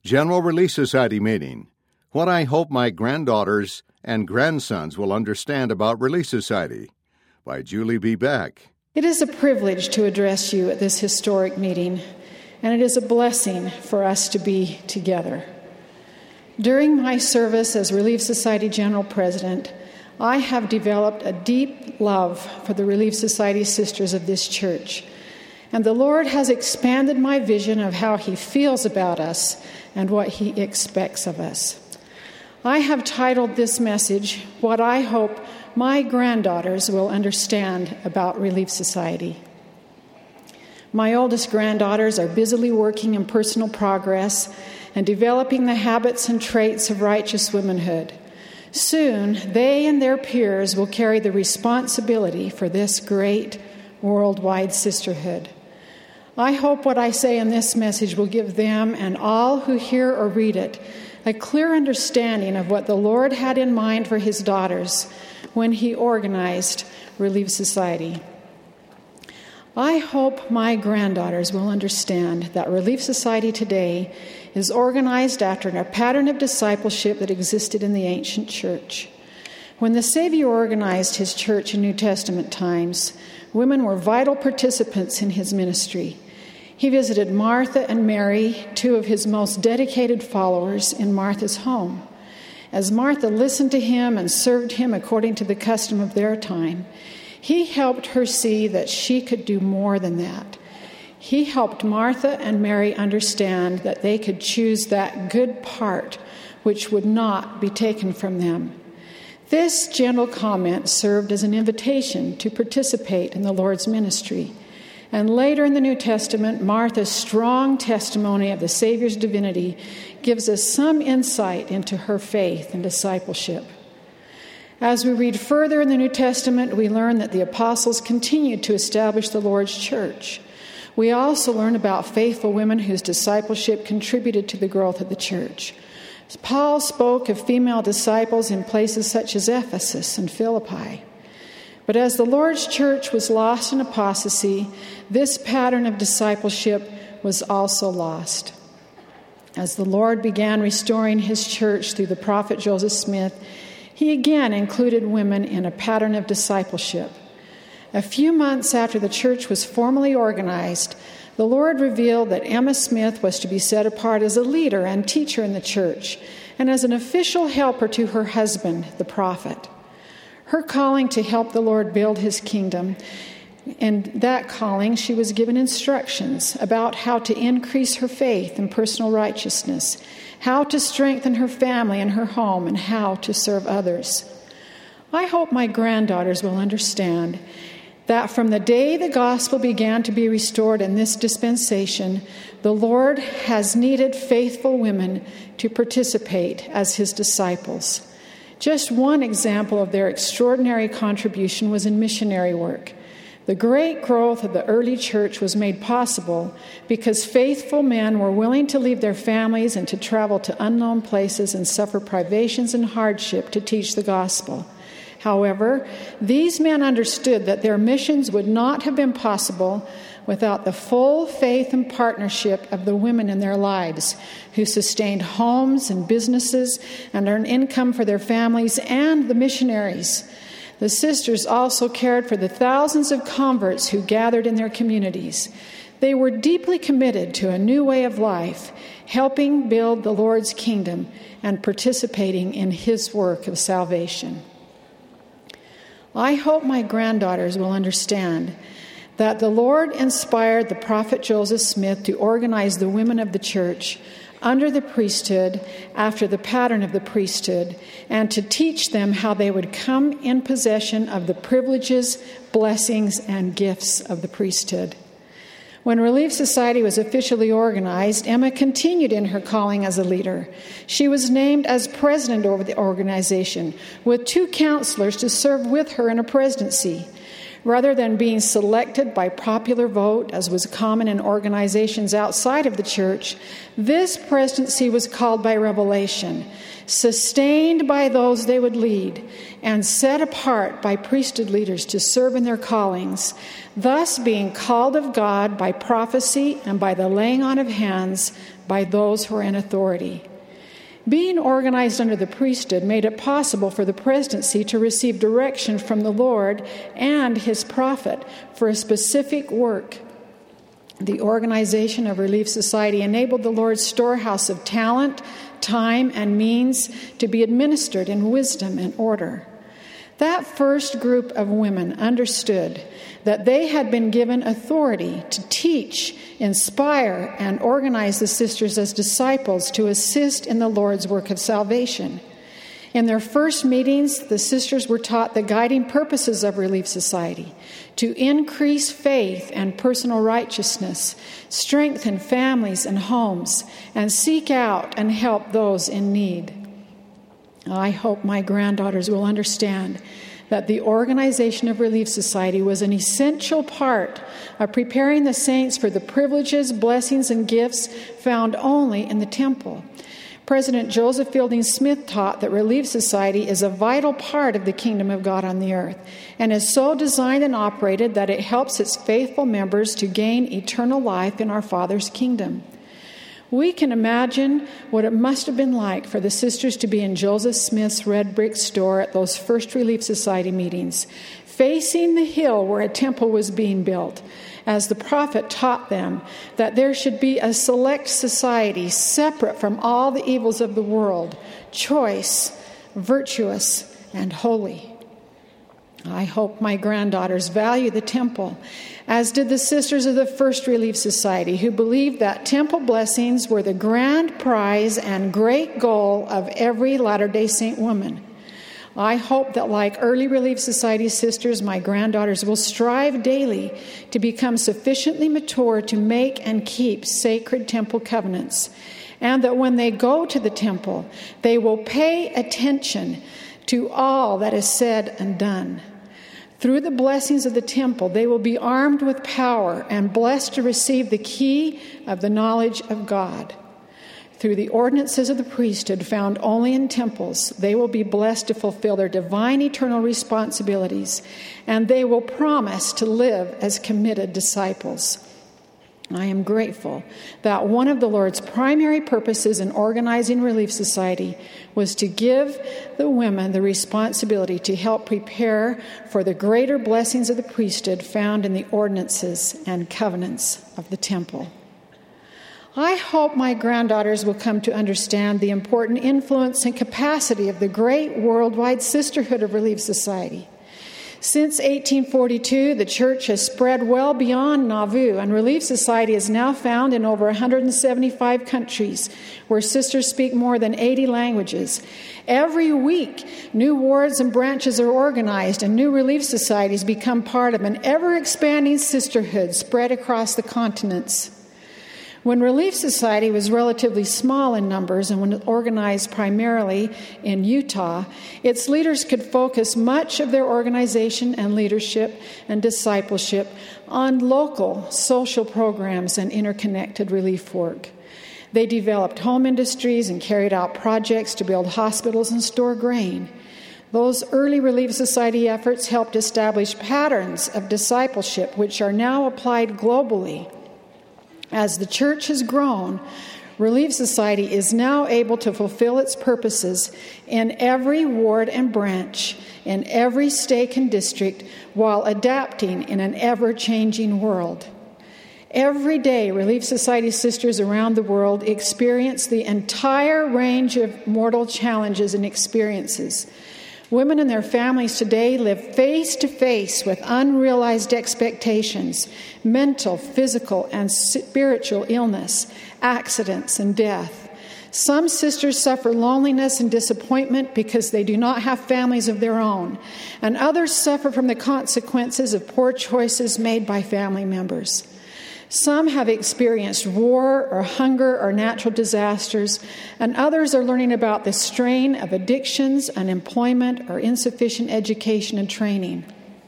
General Relief Society meeting. What I hope my granddaughters and grandsons will understand about Relief Society, by Julie B. Beck. It is a privilege to address you at this historic meeting, and it is a blessing for us to be together. During my service as Relief Society General President, I have developed a deep love for the Relief Society sisters of this church, and the Lord has expanded my vision of how He feels about us and what He expects of us. I have titled this message, What I Hope My Granddaughters Will Understand About Relief Society. My oldest granddaughters are busily working in personal progress and developing the habits and traits of righteous womanhood. Soon, they and their peers will carry the responsibility for this great worldwide sisterhood. I hope what I say in this message will give them and all who hear or read it a clear understanding of what the Lord had in mind for His daughters when He organized Relief Society. I hope my granddaughters will understand that Relief Society today is organized after a pattern of discipleship that existed in the ancient church. When the Savior organized His church in New Testament times, women were vital participants in His ministry. He visited Martha and Mary, two of His most dedicated followers, in Martha's home. As Martha listened to Him and served Him according to the custom of their time, He helped her see that she could do more than that. He helped Martha and Mary understand that they could choose that good part which would not be taken from them. This gentle comment served as an invitation to participate in the Lord's ministry. And later in the New Testament, Martha's strong testimony of the Savior's divinity gives us some insight into her faith and discipleship. As we read further in the New Testament, we learn that the apostles continued to establish the Lord's church. We also learn about faithful women whose discipleship contributed to the growth of the church. Paul spoke of female disciples in places such as Ephesus and Philippi. But as the Lord's church was lost in apostasy, this pattern of discipleship was also lost. As the Lord began restoring His church through the prophet Joseph Smith, He again included women in a pattern of discipleship. A few months after the church was formally organized, the Lord revealed that Emma Smith was to be set apart as a leader and teacher in the church and as an official helper to her husband, the prophet. Her calling to help the Lord build His kingdom, and that calling she was given instructions about how to increase her faith and personal righteousness, how to strengthen her family and her home, and how to serve others. I hope my granddaughters will understand that from the day the gospel began to be restored in this dispensation, the Lord has needed faithful women to participate as His disciples. Just one example of their extraordinary contribution was in missionary work. The great growth of the early church was made possible because faithful men were willing to leave their families and to travel to unknown places and suffer privations and hardship to teach the gospel. However, these men understood that their missions would not have been possible without the full faith and partnership of the women in their lives, who sustained homes and businesses and earned income for their families, and the missionaries. The sisters also cared for the thousands of converts who gathered in their communities. They were deeply committed to a new way of life, helping build the Lord's kingdom and participating in His work of salvation. I hope my granddaughters will understand that the Lord inspired the prophet Joseph Smith to organize the women of the church under the priesthood after the pattern of the priesthood, and to teach them how they would come in possession of the privileges, blessings, and gifts of the priesthood. When Relief Society was officially organized, Emma continued in her calling as a leader. She was named as president over the organization, with 2 counselors to serve with her in a presidency. Rather than being selected by popular vote, as was common in organizations outside of the church, this presidency was called by revelation, sustained by those they would lead, and set apart by priesthood leaders to serve in their callings, thus being called of God by prophecy and by the laying on of hands by those who are in authority. Being organized under the priesthood made it possible for the presidency to receive direction from the Lord and his prophet for a specific work. The organization of Relief Society enabled the Lord's storehouse of talent, time, and means to be administered in wisdom and order. That first group of women understood that they had been given authority to teach, inspire, and organize the sisters as disciples to assist in the Lord's work of salvation. In their first meetings, the sisters were taught the guiding purposes of Relief Society: to increase faith and personal righteousness, strengthen families and homes, and seek out and help those in need. I hope my granddaughters will understand that the organization of Relief Society was an essential part of preparing the saints for the privileges, blessings, and gifts found only in the temple. President Joseph Fielding Smith taught that Relief Society is a vital part of the kingdom of God on the earth and is so designed and operated that it helps its faithful members to gain eternal life in our Father's kingdom. We can imagine what it must have been like for the sisters to be in Joseph Smith's red brick store at those first Relief Society meetings, facing the hill where a temple was being built, as the prophet taught them that there should be a select society separate from all the evils of the world, choice, virtuous, and holy. I hope my granddaughters value the temple, as did the sisters of the First Relief Society, who believed that temple blessings were the grand prize and great goal of every Latter-day Saint woman. I hope that, like early Relief Society sisters, my granddaughters will strive daily to become sufficiently mature to make and keep sacred temple covenants, and that when they go to the temple, they will pay attention to all that is said and done. Through the blessings of the temple, they will be armed with power and blessed to receive the key of the knowledge of God. Through the ordinances of the priesthood found only in temples, they will be blessed to fulfill their divine eternal responsibilities, and they will promise to live as committed disciples. I am grateful that one of the Lord's primary purposes in organizing Relief Society was to give the women the responsibility to help prepare for the greater blessings of the priesthood found in the ordinances and covenants of the temple. I hope my granddaughters will come to understand the important influence and capacity of the great worldwide sisterhood of Relief Society. Since 1842, the church has spread well beyond Nauvoo, and Relief Society is now found in over 175 countries, where sisters speak more than 80 languages. Every week, new wards and branches are organized, and new Relief Societies become part of an ever-expanding sisterhood spread across the continents. When Relief Society was relatively small in numbers and when organized primarily in Utah, its leaders could focus much of their organization and leadership and discipleship on local social programs and interconnected relief work. They developed home industries and carried out projects to build hospitals and store grain. Those early Relief Society efforts helped establish patterns of discipleship which are now applied globally. As the church has grown, Relief Society is now able to fulfill its purposes in every ward and branch, in every stake and district, while adapting in an ever-changing world. Every day, Relief Society sisters around the world experience the entire range of mortal challenges and experiences. Women and their families today live face to face with unrealized expectations, mental, physical, and spiritual illness, accidents, and death. Some sisters suffer loneliness and disappointment because they do not have families of their own, and others suffer from the consequences of poor choices made by family members. Some have experienced war or hunger or natural disasters, and others are learning about the strain of addictions, unemployment, or insufficient education and training.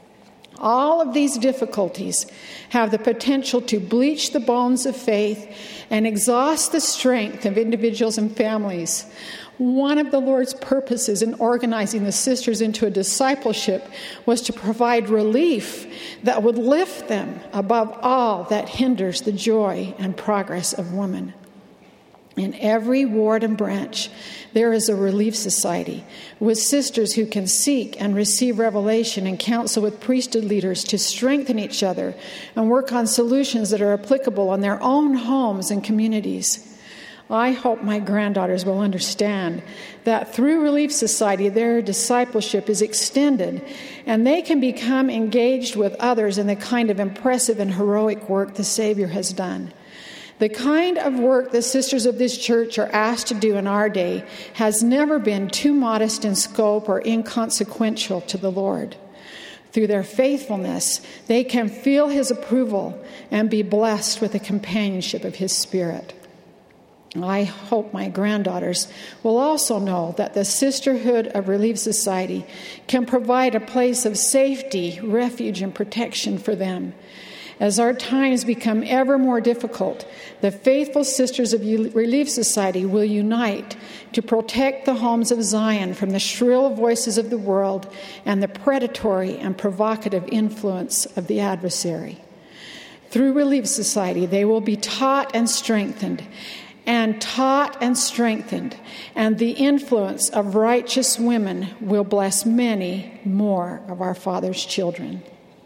All of these difficulties have the potential to bleach the bones of faith and exhaust the strength of individuals and families. One of the Lord's purposes in organizing the sisters into a discipleship was to provide relief that would lift them above all that hinders the joy and progress of women. In every ward and branch, there is a relief society with sisters who can seek and receive revelation and counsel with priesthood leaders to strengthen each other and work on solutions that are applicable in their own homes and communities. I hope my granddaughters will understand that through Relief Society, their discipleship is extended and they can become engaged with others in the kind of impressive and heroic work the Savior has done. The kind of work the sisters of this church are asked to do in our day has never been too modest in scope or inconsequential to the Lord. Through their faithfulness, they can feel His approval and be blessed with the companionship of His Spirit. I hope my granddaughters will also know that the Sisterhood of Relief Society can provide a place of safety, refuge, and protection for them. As our times become ever more difficult, the faithful Sisters of Relief Society will unite to protect the homes of Zion from the shrill voices of the world and the predatory and provocative influence of the adversary. Through Relief Society, they will be taught and strengthened, and the influence of righteous women will bless many more of our Father's children.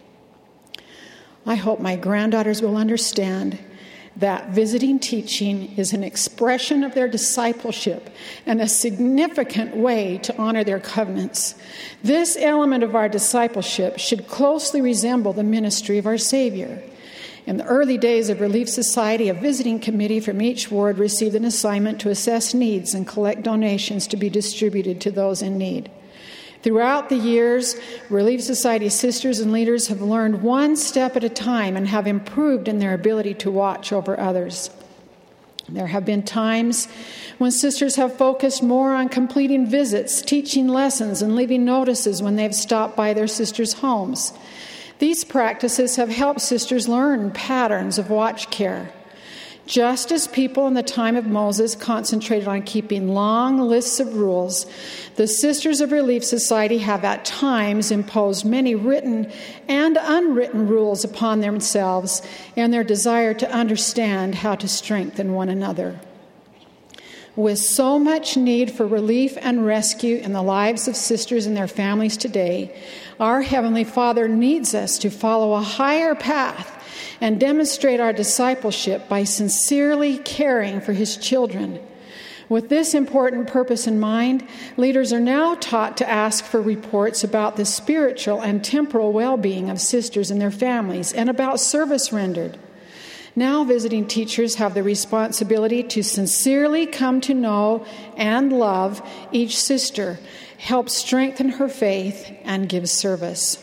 I hope my granddaughters will understand that visiting teaching is an expression of their discipleship and a significant way to honor their covenants. This element of our discipleship should closely resemble the ministry of our Savior. In the early days of Relief Society, a visiting committee from each ward received an assignment to assess needs and collect donations to be distributed to those in need. Throughout the years, Relief Society sisters and leaders have learned one step at a time and have improved in their ability to watch over others. There have been times when sisters have focused more on completing visits, teaching lessons, and leaving notices when they've stopped by their sisters' homes. These practices have helped sisters learn patterns of watch care. Just as people in the time of Moses concentrated on keeping long lists of rules, the Sisters of Relief Society have at times imposed many written and unwritten rules upon themselves in their desire to understand how to strengthen one another. With so much need for relief and rescue in the lives of sisters and their families today, our Heavenly Father needs us to follow a higher path and demonstrate our discipleship by sincerely caring for His children. With this important purpose in mind, leaders are now taught to ask for reports about the spiritual and temporal well-being of sisters and their families and about service rendered. Now visiting teachers have the responsibility to sincerely come to know and love each sister, help strengthen her faith, and give service.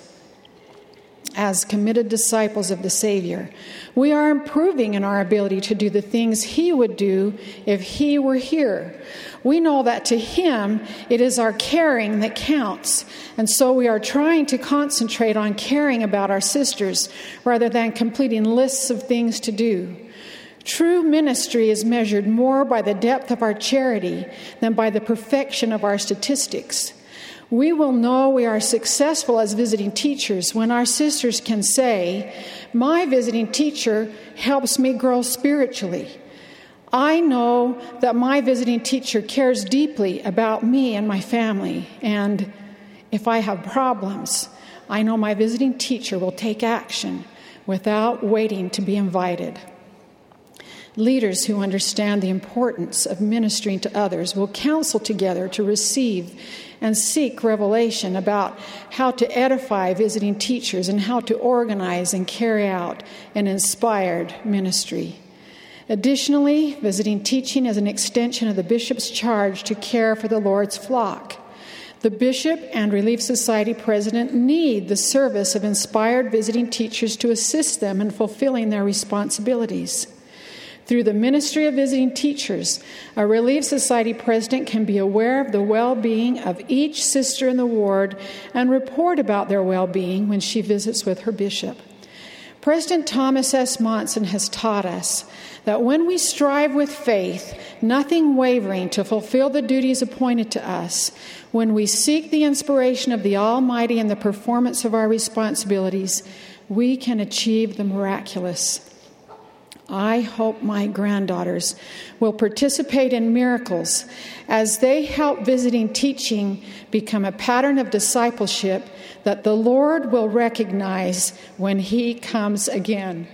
As committed disciples of the Savior, we are improving in our ability to do the things He would do if He were here. We know that to Him, it is our caring that counts, and so we are trying to concentrate on caring about our sisters rather than completing lists of things to do. True ministry is measured more by the depth of our charity than by the perfection of our statistics. We will know we are successful as visiting teachers when our sisters can say, "My visiting teacher helps me grow spiritually. I know that my visiting teacher cares deeply about me and my family, and if I have problems, I know my visiting teacher will take action without waiting to be invited." Leaders who understand the importance of ministering to others will counsel together to receive and seek revelation about how to edify visiting teachers and how to organize and carry out an inspired ministry. Additionally, visiting teaching is an extension of the bishop's charge to care for the Lord's flock. The bishop and Relief Society president need the service of inspired visiting teachers to assist them in fulfilling their responsibilities. Through the ministry of visiting teachers, a Relief Society president can be aware of the well-being of each sister in the ward and report about their well-being when she visits with her bishop. President Thomas S. Monson has taught us that when we strive with faith, nothing wavering to fulfill the duties appointed to us, when we seek the inspiration of the Almighty in the performance of our responsibilities, we can achieve the miraculous. I hope my granddaughters will participate in miracles as they help visiting teaching become a pattern of discipleship that the Lord will recognize when He comes again.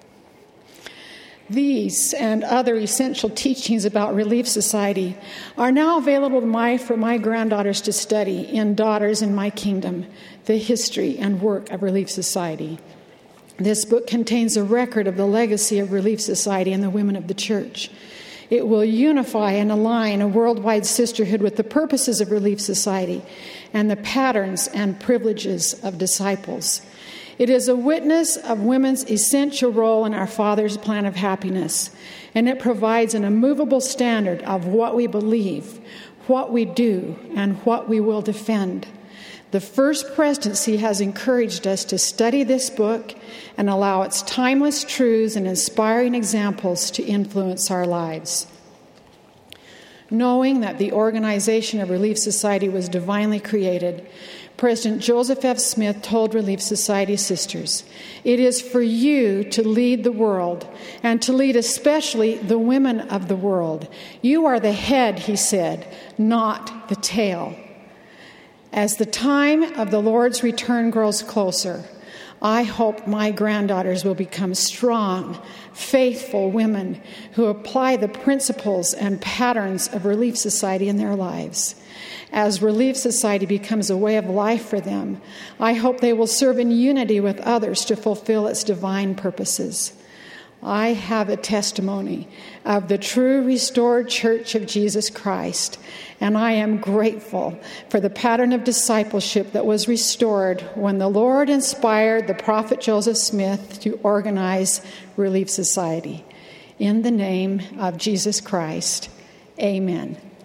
These and other essential teachings about Relief Society are now available for my granddaughters to study in Daughters in My Kingdom, the history and work of Relief Society. This book contains a record of the legacy of Relief Society and the women of the church. It will unify and align a worldwide sisterhood with the purposes of Relief Society and the patterns and privileges of disciples. It is a witness of women's essential role in our Father's plan of happiness, and it provides an immovable standard of what we believe, what we do, and what we will defend. The First Presidency has encouraged us to study this book and allow its timeless truths and inspiring examples to influence our lives. Knowing that the organization of Relief Society was divinely created, President Joseph F. Smith told Relief Society sisters, "It is for you to lead the world, and to lead especially the women of the world. You are the head," he said, "not the tail." As the time of the Lord's return grows closer, I hope my granddaughters will become strong, faithful women who apply the principles and patterns of Relief Society in their lives. As Relief Society becomes a way of life for them, I hope they will serve in unity with others to fulfill its divine purposes. I have a testimony of the true restored Church of Jesus Christ, and I am grateful for the pattern of discipleship that was restored when the Lord inspired the prophet Joseph Smith to organize Relief Society. In the name of Jesus Christ, amen.